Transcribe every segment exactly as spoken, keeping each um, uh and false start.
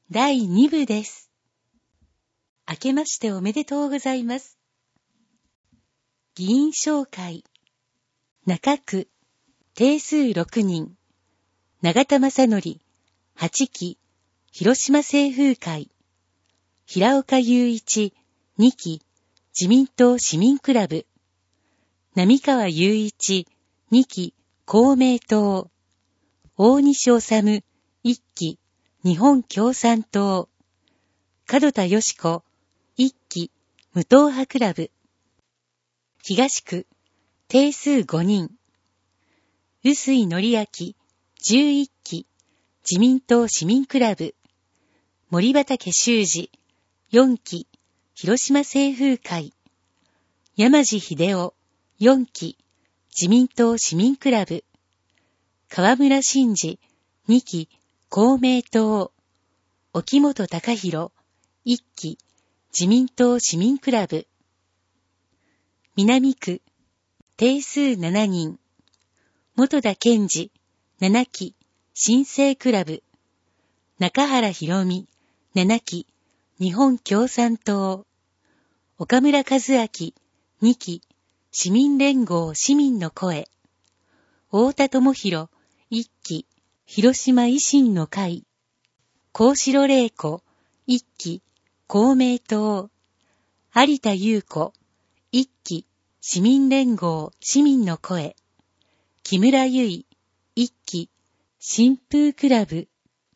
だいに部です。明けましておめでとうございます。議員紹介。中区、定数ろくにん、永田正則、はちき、広島清風会、平岡雄一、にき、自民党市民クラブ、並川雄一、にき、公明党、大西治、いっき、日本共産党、門田よし子、いっき、無党派クラブ、東区、定数ごにん、臼井紀明、じゅういっき、自民党市民クラブ、森畠修二、よんき、広島清風会、山地秀夫、よんき、自民党市民クラブ、河村真治、にき、公明党、沖本隆弘、いっき、自民党市民クラブ、南区、定数しちにん、本田健二、ななき、新生クラブ、中原博美、ななき、日本共産党、岡村和明、にき、市民連合市民の声、太田智博、いっき、広島維新の会、幸四郎玲子、いっき、公明党、有田優子、いっき、市民連合市民の声、木村優衣、いっき、新風クラブ、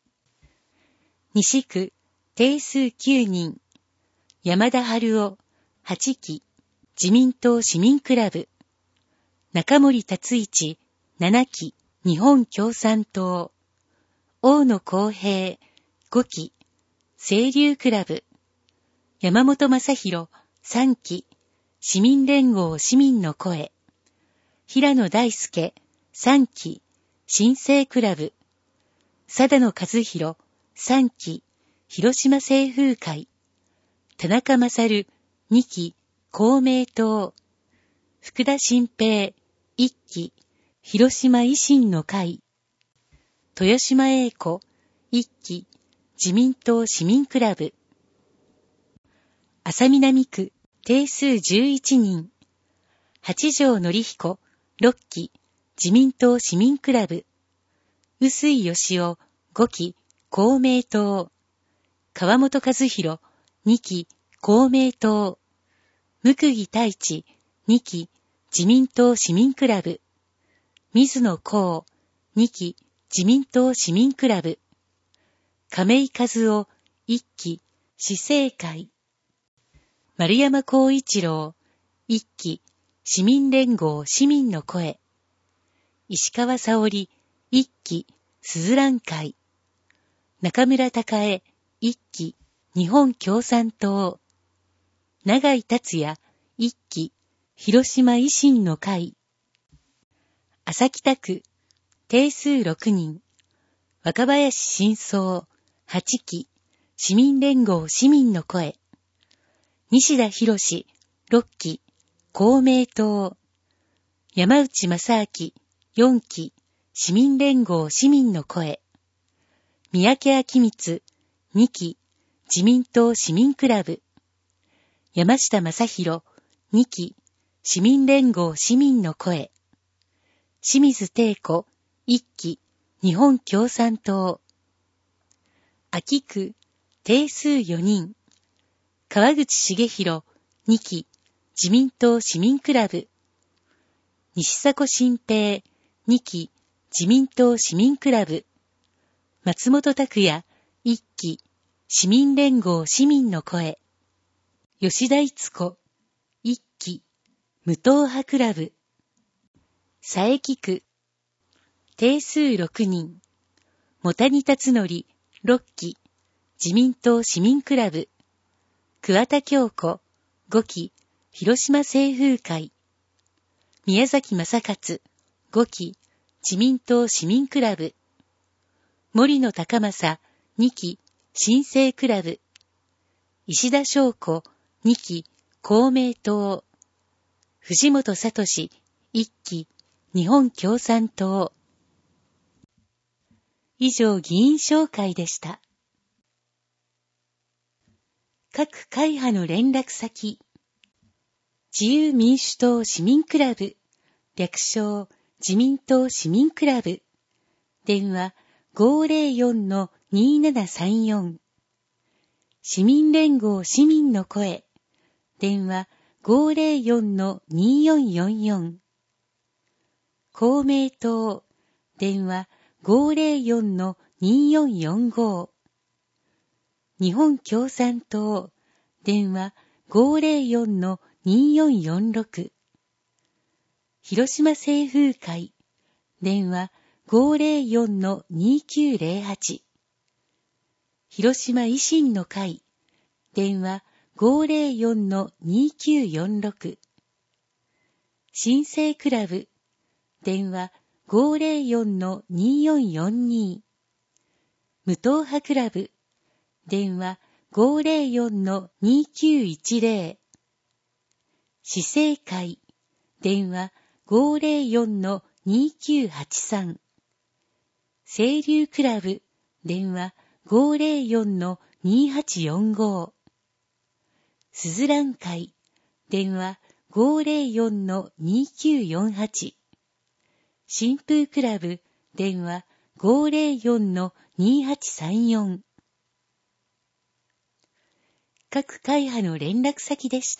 西区、定数きゅうにん、山田春夫、はちき、自民党市民クラブ、中森達一、ななき、日本共産党、大野公平、ごき、清流クラブ、山本正弘、さんき、市民連合市民の声、平野大輔、さんき、新生クラブ、貞野和弘、さんき、広島清風会、田中勝、にき、公明党、福田新平、いっき、広島維新の会、豊島英子、いっき、自民党市民クラブ、浅南区、定数じゅういちにん、八条則彦、ろっき、自民党市民クラブ、臼井義夫、ごき、公明党、川本和弘、にき、公明党、向木太一、にき、自民党市民クラブ、水野幸、にき、自民党市民クラブ、亀井和夫、いっき、市政会、丸山光一郎、いっき、市民連合市民の声、石川沙織、いっき、すずらん会、中村孝恵、いっき、日本共産党、永井達也、いっき、広島維新の会、朝北区、定数ろくにん、若林真相、はちき、市民連合市民の声、西田博史、ろっき、公明党、山内正明、よんき、市民連合市民の声、三宅昭光、にき、自民党市民クラブ、山下正弘、にき、市民連合市民の声、清水貞子、いっき、日本共産党、秋区、定数よにん、川口茂弘、にき、自民党市民クラブ、西迫新平、にき、自民党市民クラブ、松本拓也、いっき、市民連合市民の声、吉田逸子、いっき、無党派クラブ、佐伯区、定数ろくにん、茂谷達則、ろっき、自民党市民クラブ、桑田京子、ごき、広島清風会、宮崎正勝、ごき、自民党市民クラブ、森野高正、にき、新生クラブ、石田翔子、にき、公明党、藤本聡、いっき、日本共産党。以上議員紹介でした。 各会派の連絡先。自由民主党市民クラブ、略称自民党市民クラブ。電話 ごーぜろよんのにーななさんよん。市民連合市民の声。電話 ごーぜろよんのにーよんよんよん。公明党。電話 ごーぜろよんのにーよんよんご。日本共産党。電話 ごーぜろよんのにーよんよんろく。広島清風会。電話 ごーぜろよんのにーきゅうぜろはち。広島維新の会。電話 ごーぜろよんのにーきゅうよんろく。新生クラブ。電話 ごーぜろよんのにーよんよんに。無党派クラブ。電話 ごーぜろよんのにーきゅういちぜろ。市政会。電話 ごーぜろよんのにーきゅうはちさん。清流クラブ。電話 ごーぜろよんのにーはちよんご。すずらん会。電話 ごーぜろよんのにーきゅうよんはち。新風クラブ。電話 ごーぜろよんのにーはちさんよん。各会派の連絡先でした。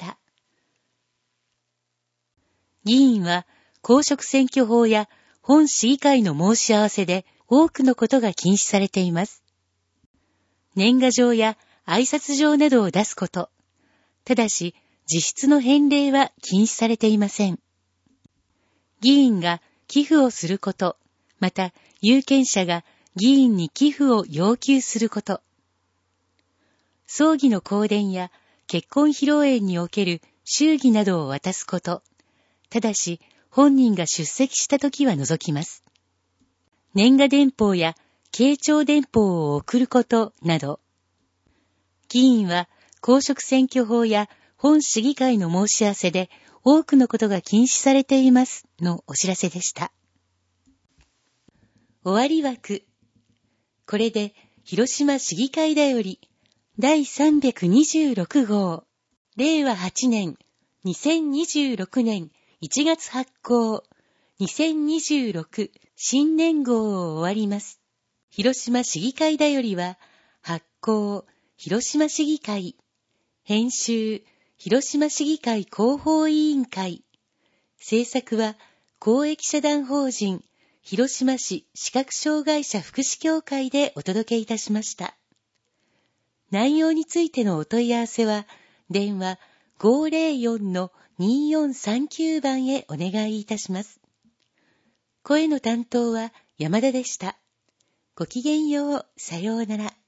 議員は公職選挙法や本市議会の申し合わせで多くのことが禁止されています。年賀状や挨拶状などを出すこと。ただし、実質の返礼は禁止されていません。議員が寄付をすること、また有権者が議員に寄付を要求すること。葬儀の香典や結婚披露宴における祝儀などを渡すこと。ただし、本人が出席したときは除きます。年賀電報や慶長電報を送ることなど。議員は公職選挙法や本市議会の申し合わせで多くのことが禁止されていますのお知らせでした。終わり枠。これで広島市議会だよりだいさんびゃくにじゅうろく号、れいわはちねん、にせんにじゅうろくねんいちがつ発行、にせんにじゅうろく新年号を終わります。広島市議会だよりは、発行、広島市議会、編集、広島市議会広報委員会、制作は公益社団法人、広島市視覚障害者福祉協会でお届けいたしました。内容についてのお問い合わせは、電話 ごーぜろよんのにーよんさんきゅう 番へお願いいたします。声の担当は山田でした。ごきげんよう、さようなら。